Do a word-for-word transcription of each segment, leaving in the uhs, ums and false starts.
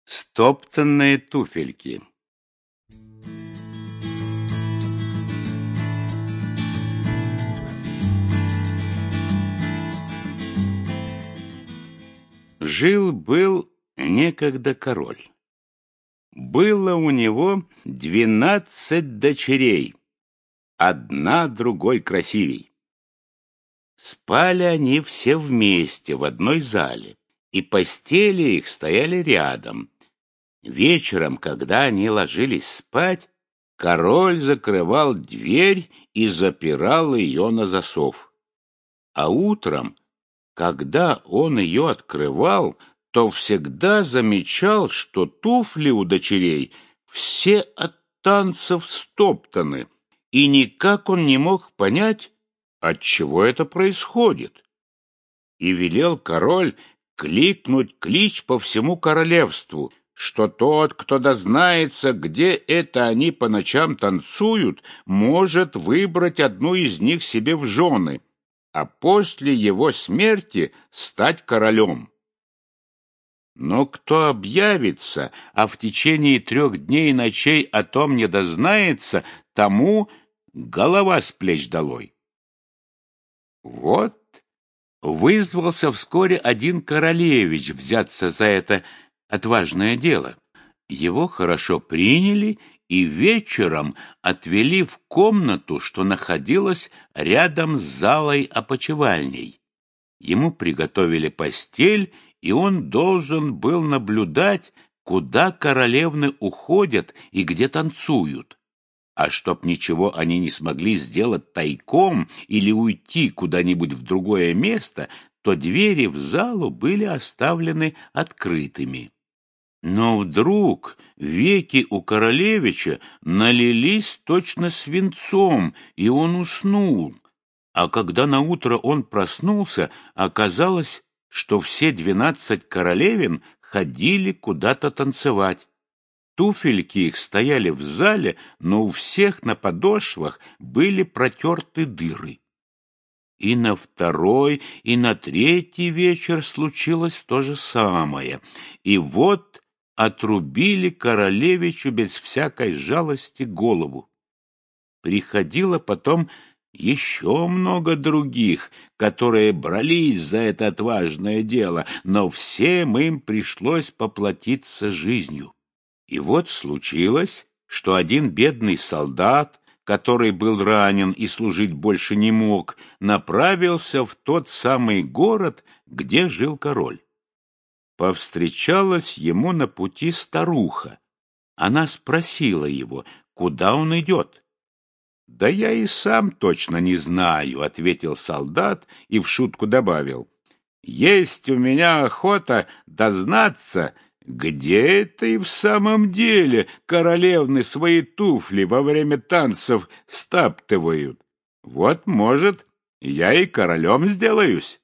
Стоптанные туфельки. Жил-был некогда король. Было у него двенадцать дочерей, одна другой красивей. Спали они все вместе в одной зале, и постели их стояли рядом. Вечером, когда они ложились спать, король закрывал дверь и запирал ее на засов. А утром, когда он ее открывал, то всегда замечал, что туфли у дочерей все от танцев стоптаны, и никак он не мог понять, отчего это происходит. И велел король кликнуть клич по всему королевству, что тот, кто дознается, где это они по ночам танцуют, может выбрать одну из них себе в жены, а после его смерти стать королем. Но кто объявится, а в течение трех дней и ночей о том не дознается, тому голова с плеч долой. Вот вызвался вскоре один королевич взяться за это отважное дело. Его хорошо приняли и вечером отвели в комнату, что находилась рядом с залой опочивальней. Ему приготовили постель, и он должен был наблюдать, куда королевны уходят и где танцуют. А чтоб ничего они не смогли сделать тайком или уйти куда-нибудь в другое место, то двери в залу были оставлены открытыми. Но вдруг веки у королевича налились точно свинцом, и он уснул. А когда наутро он проснулся, оказалось, что все двенадцать королевин ходили куда-то танцевать. Туфельки их стояли в зале, но у всех на подошвах были протерты дыры. И на второй, и на третий вечер случилось то же самое. И вот отрубили королевичу без всякой жалости голову. Приходило потом еще много других, которые брались за это отважное дело, но всем им пришлось поплатиться жизнью. И вот случилось, что один бедный солдат, который был ранен и служить больше не мог, направился в тот самый город, где жил король. Повстречалась ему на пути старуха. Она спросила его, куда он идет. — Да я и сам точно не знаю, — ответил солдат и в шутку добавил. — Есть у меня охота дознаться, где это и в самом деле королевны свои туфли во время танцев стаптывают. Вот, может, я и королем сделаюсь.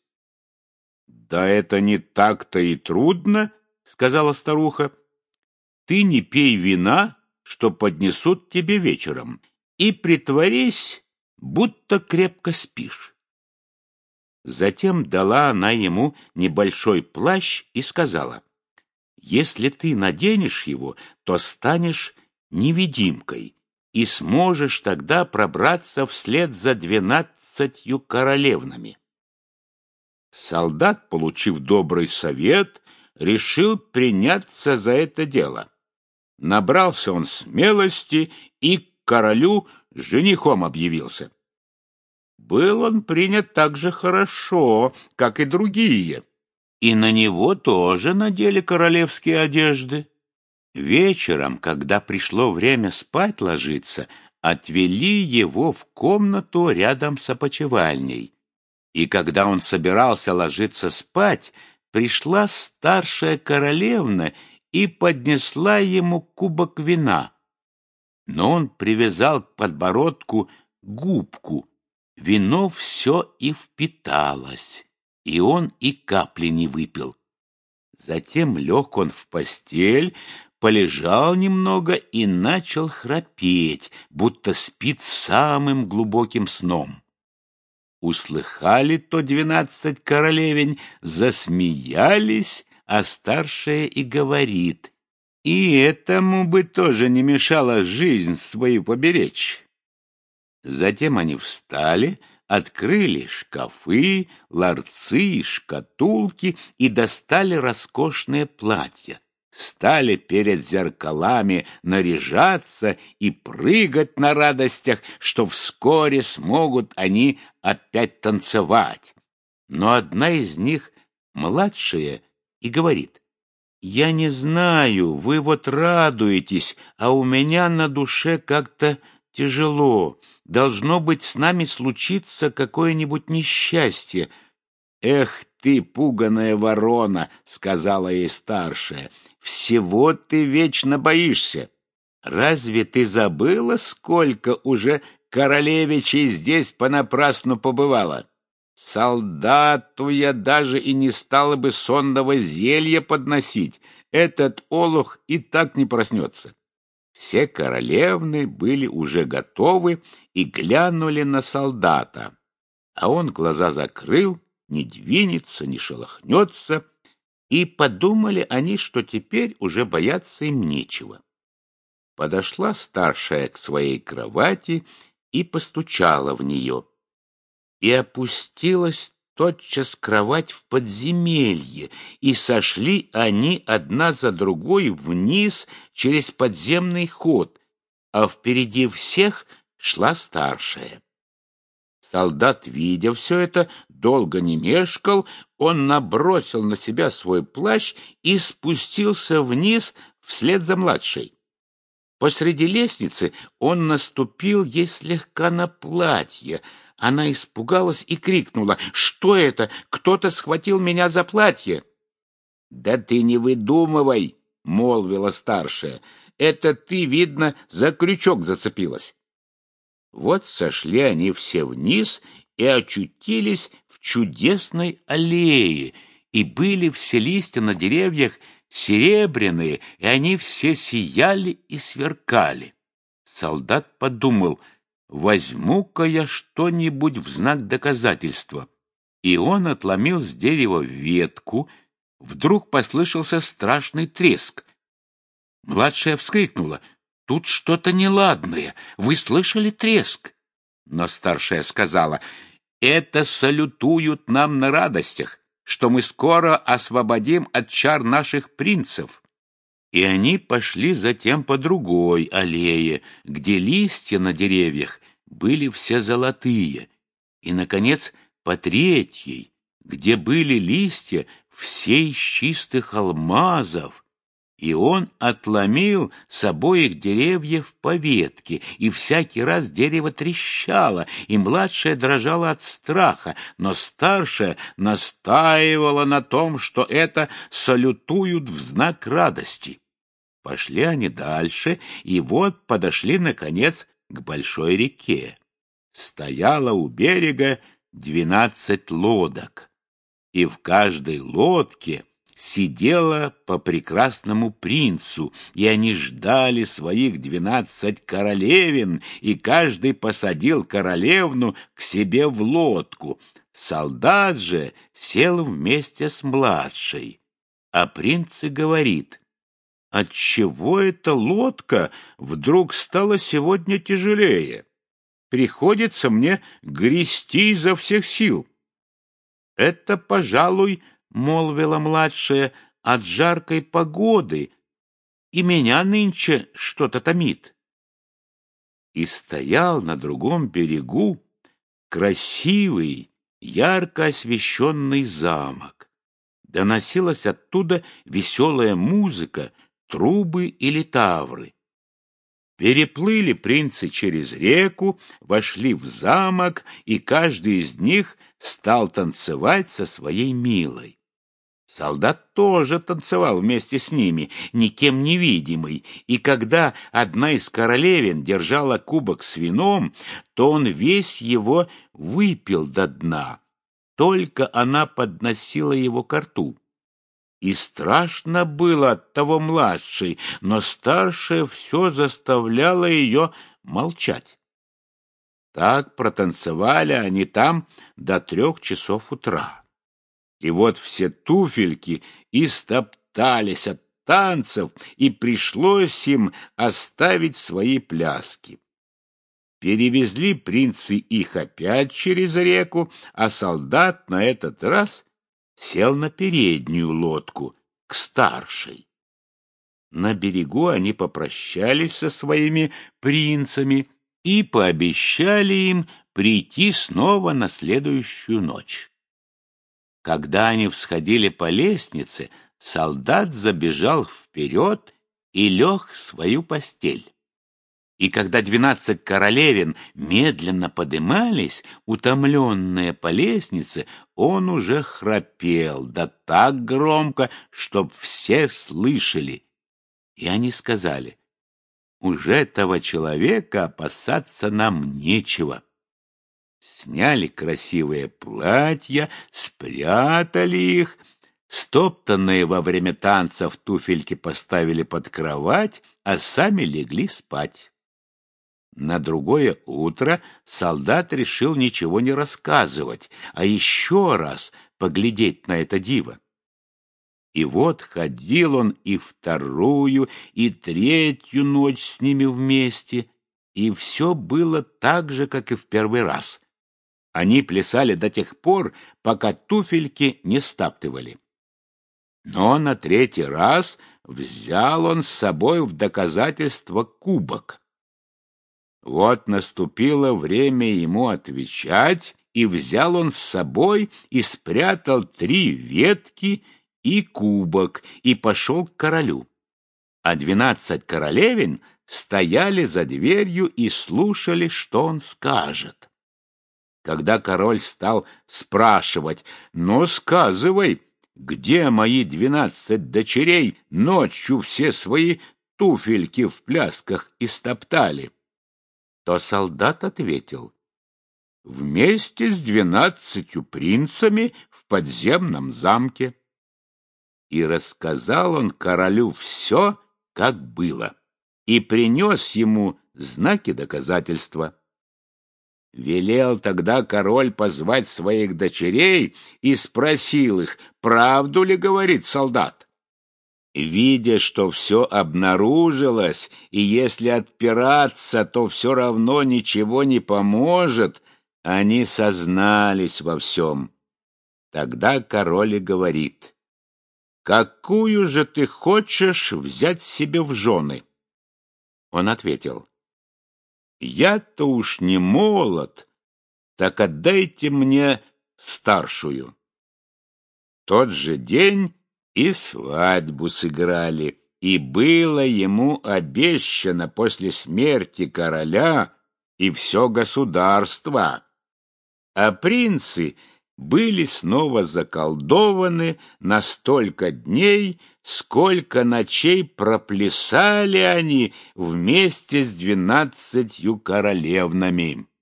— Да это не так-то и трудно, — сказала старуха. — Ты не пей вина, что поднесут тебе вечером, и притворись, будто крепко спишь. Затем дала она ему небольшой плащ и сказала: если ты наденешь его, то станешь невидимкой и сможешь тогда пробраться вслед за двенадцатью королевнами. Солдат, получив добрый совет, решил приняться за это дело. Набрался он смелости и к королю женихом объявился. Был он принят так же хорошо, как и другие, и на него тоже надели королевские одежды. Вечером, когда пришло время спать ложиться, отвели его в комнату рядом с опочивальней. И когда он собирался ложиться спать, пришла старшая королевна и поднесла ему кубок вина. Но он привязал к подбородку губку. Вино все и впиталось, и он и капли не выпил. Затем лег он в постель, полежал немного и начал храпеть, будто спит самым глубоким сном. Услыхали то двенадцать королевень, засмеялись, а старшая и говорит: И этому бы тоже не мешало жизнь свою поберечь. Затем они встали, открыли шкафы, ларцы, шкатулки и достали роскошные платья. Стали перед зеркалами наряжаться и прыгать на радостях, что вскоре смогут они опять танцевать. Но одна из них, младшая, и говорит: «Я не знаю, вы вот радуетесь, а у меня на душе как-то тяжело. Должно быть, с нами случится какое-нибудь несчастье». «Эх ты, пуганая ворона!» — сказала ей старшая. «Всего ты вечно боишься. Разве ты забыла, сколько уже королевичей здесь понапрасну побывало? Солдату я даже и не стала бы сонного зелья подносить. Этот олух и так не проснется». Все королевны были уже готовы и глянули на солдата, а он глаза закрыл, не двинется, не шелохнется, и подумали они, что теперь уже бояться им нечего. Подошла старшая к своей кровати и постучала в нее, и опустилась тотчас кровать в подземелье, и сошли они одна за другой вниз через подземный ход, а впереди всех шла старшая. Солдат, видя все это, долго не мешкал, он набросил на себя свой плащ и спустился вниз вслед за младшей. Посреди лестницы он наступил ей слегка на платье. Она испугалась и крикнула: «Что это? Кто-то схватил меня за платье!» «Да ты не выдумывай!» — молвила старшая. «Это ты, видно, за крючок зацепилась». Вот сошли они все вниз и очутились в чудесной аллее, и были все листья на деревьях серебряные, и они все сияли и сверкали. Солдат подумал: возьму-ка я что-нибудь в знак доказательства. И он отломил с дерева ветку. Вдруг послышался страшный треск. Младшая вскрикнула: «Тут что-то неладное. Вы слышали треск?» Но старшая сказала: «Это салютуют нам на радостях, что мы скоро освободим от чар наших принцев». И они пошли затем по другой аллее, где листья на деревьях были все золотые, и, наконец, по третьей, где были листья все из чистых алмазов. И он отломил с обоих деревьев по ветке, и всякий раз дерево трещало, и младшая дрожала от страха, но старшая настаивала на том, что это салютуют в знак радости. Пошли они дальше, и вот подошли, наконец, к большой реке. Стояло у берега двенадцать лодок, и в каждой лодке сидела по прекрасному принцу, и они ждали своих двенадцать королевин, и каждый посадил королевну к себе в лодку. Солдат же сел вместе с младшей, а принц и говорит: «Отчего эта лодка вдруг стала сегодня тяжелее? Приходится мне грести изо всех сил». «Это, пожалуй, — молвила младшая, — от жаркой погоды, и меня нынче что-то томит». И стоял на другом берегу красивый, ярко освещенный замок. Доносилась оттуда веселая музыка, трубы и литавры. Переплыли принцы через реку, вошли в замок, и каждый из них стал танцевать со своей милой. Солдат тоже танцевал вместе с ними, никем не видимый, и когда одна из королевин держала кубок с вином, то он весь его выпил до дна, только она подносила его ко рту. И страшно было от того младшей, но старшая все заставляла ее молчать. Так протанцевали они там до трех часов утра. И вот все туфельки истоптались от танцев, и пришлось им оставить свои пляски. Перевезли принцы их опять через реку, а солдат на этот раз сел на переднюю лодку, к старшей. На берегу они попрощались со своими принцами и пообещали им прийти снова на следующую ночь. Когда они всходили по лестнице, солдат забежал вперед и лег в свою постель. И когда двенадцать королевин медленно подымались, утомленные по лестнице, он уже храпел, да так громко, чтоб все слышали. И они сказали: «Уж этого человека опасаться нам нечего». Сняли красивые платья, спрятали их, стоптанные во время танцев туфельки поставили под кровать, а сами легли спать. На другое утро солдат решил ничего не рассказывать, а еще раз поглядеть на это диво. И вот ходил он и вторую, и третью ночь с ними вместе, и все было так же, как и в первый раз. Они плясали до тех пор, пока туфельки не стаптывали. Но на третий раз взял он с собой в доказательство кубок. Вот наступило время ему отвечать, и взял он с собой и спрятал три ветки и кубок, и пошел к королю. А двенадцать королевин стояли за дверью и слушали, что он скажет. Когда король стал спрашивать: «Ну, сказывай, где мои двенадцать дочерей ночью все свои туфельки в плясках истоптали?» то солдат ответил: «Вместе с двенадцатью принцами в подземном замке». И рассказал он королю все, как было, и принес ему знаки доказательства. Велел тогда король позвать своих дочерей и спросил их, правду ли говорит солдат. Видя, что все обнаружилось, и если отпираться, то все равно ничего не поможет, они сознались во всем. Тогда король и говорит: «Какую же ты хочешь взять себе в жены?» Он ответил: «Я-то уж не молод, так отдайте мне старшую». В тот же день и свадьбу сыграли, и было ему обещано после смерти короля и все государство. А принцы были снова заколдованы на столько дней, сколько ночей проплясали они вместе с двенадцатью королевнами.